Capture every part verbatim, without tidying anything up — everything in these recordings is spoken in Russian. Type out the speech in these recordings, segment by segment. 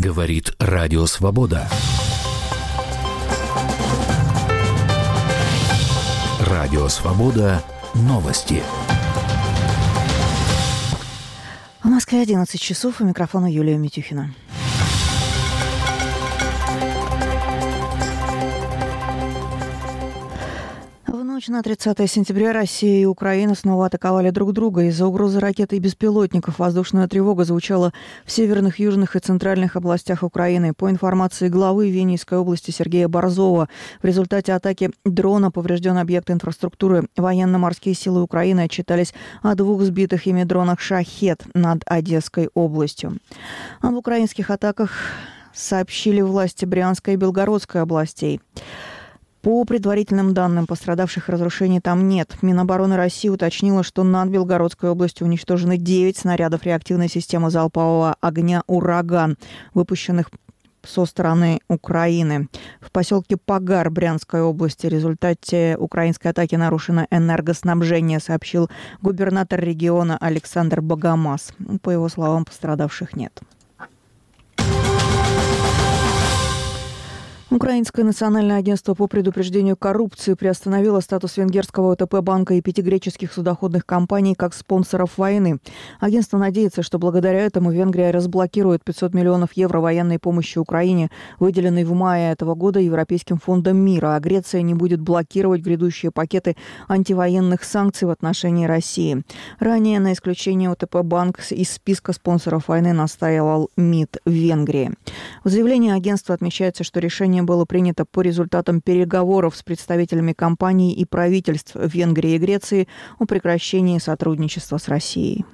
Говорит Радио Свобода. Радио Свобода. Новости. В Москве одиннадцать часов. У микрофона Юлия Митюхина. В ночь на тридцатое сентября Россия и Украина снова атаковали друг друга. Из-за угрозы ракет и беспилотников воздушная тревога звучала в северных, южных и центральных областях Украины. По информации главы Винницкой области Сергея Борзова, в результате атаки дрона поврежден объект инфраструктуры. Военно-морские силы Украины отчитались о двух сбитых ими дронах «Шахед» над Одесской областью. Об украинских атаках сообщили власти Брянской и Белгородской областей. По предварительным данным, пострадавших и разрушений там нет. Минобороны России уточнила, что над Белгородской областью уничтожены девять снарядов реактивной системы залпового огня «Ураган», выпущенных со стороны Украины. В поселке Пагар Брянской области в результате украинской атаки нарушено энергоснабжение, сообщил губернатор региона Александр Богомаз. По его словам, пострадавших нет. Украинское национальное агентство по предупреждению коррупции приостановило статус венгерского ОТП банка и пяти греческих судоходных компаний как спонсоров войны. Агентство надеется, что благодаря этому Венгрия разблокирует пятьсот миллионов евро военной помощи Украине, выделенной в мае этого года Европейским фондом мира, а Греция не будет блокировать грядущие пакеты антивоенных санкций в отношении России. Ранее на исключение ОТП банк из списка спонсоров войны настаивал МИД Венгрии. В заявлении агентства отмечается, что решение было принято по результатам переговоров с представителями компаний и правительств Венгрии и Греции о прекращении сотрудничества с Россией.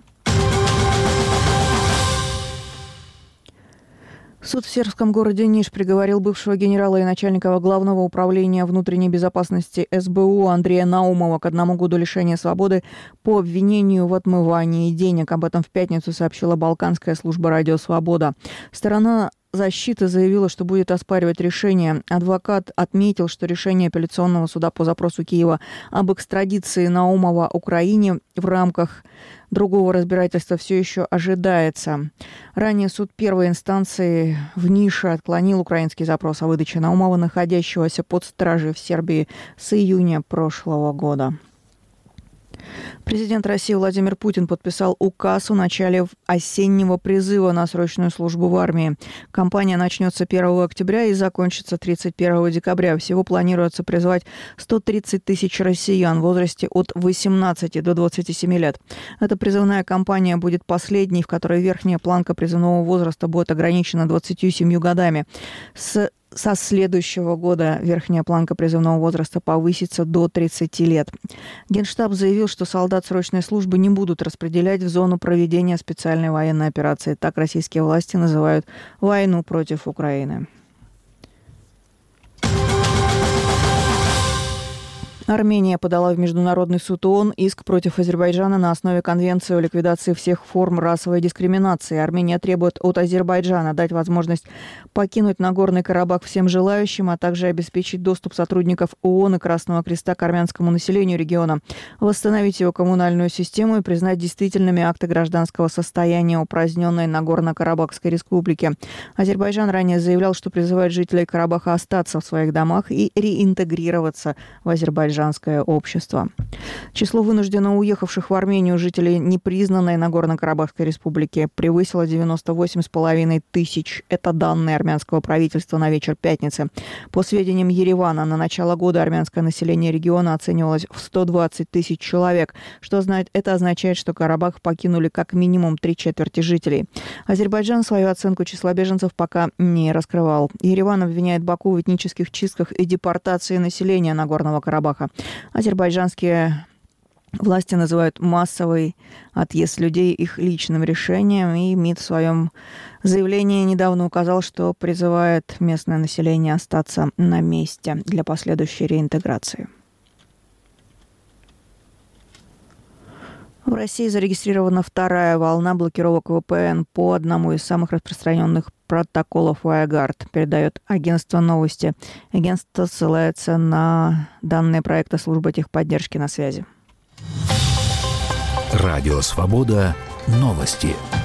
Суд в сербском городе Ниш приговорил бывшего генерала и начальника Главного управления внутренней безопасности эс бэ у Андрея Наумова к одному году лишения свободы по обвинению в отмывании денег. Об этом в пятницу сообщила Балканская служба «Радио Свобода». Сторона защиты заявила, что будет оспаривать решение. Адвокат отметил, что решение апелляционного суда по запросу Киева об экстрадиции Наумова Украине в рамках другого разбирательства все еще ожидается. Ранее суд первой инстанции в Нише отклонил украинский запрос о выдаче Наумова, находящегося под стражей в Сербии с июня прошлого года. Президент России Владимир Путин подписал указ о начале осеннего призыва на срочную службу в армии. Кампания начнется первого октября и закончится тридцать первого декабря. Всего планируется призвать сто тридцать тысяч россиян в возрасте от восемнадцати до двадцати семи лет. Эта призывная кампания будет последней, в которой верхняя планка призывного возраста будет ограничена двадцатью семью годами. С Со следующего года верхняя планка призывного возраста повысится до тридцати лет. Генштаб заявил, что солдат срочной службы не будут распределять в зону проведения специальной военной операции. Так российские власти называют войну против Украины. Армения подала в Международный суд ООН иск против Азербайджана на основе Конвенции о ликвидации всех форм расовой дискриминации. Армения требует от Азербайджана дать возможность покинуть Нагорный Карабах всем желающим, а также обеспечить доступ сотрудников ООН и Красного Креста к армянскому населению региона, восстановить его коммунальную систему и признать действительными акты гражданского состояния упраздненной Нагорно-Карабахской республики. Азербайджан ранее заявлял, что призывает жителей Карабаха остаться в своих домах и реинтегрироваться в Азербайджан. Общество. Число вынужденно уехавших в Армению жителей непризнанной Нагорно-Карабахской республики превысило девяносто восемь с половиной тысяч. Это данные армянского правительства на вечер пятницы. По сведениям Еревана, на начало года армянское население региона оценивалось в сто двадцать тысяч человек. Что это означает, что Карабах покинули как минимум три четверти жителей. Азербайджан свою оценку числа беженцев пока не раскрывал. Ереван обвиняет Баку в этнических чистках и депортации населения Нагорного Карабаха. Азербайджанские власти называют массовый отъезд людей их личным решением, и МИД в своем заявлении недавно указал, что призывает местное население остаться на месте для последующей реинтеграции. В России зарегистрирована вторая волна блокировок вэ пэ эн по одному из самых распространенных протоколов WireGuard, передает агентство новости. Агентство ссылается на данные проекта службы техподдержки на связи. Радио Свобода. Новости.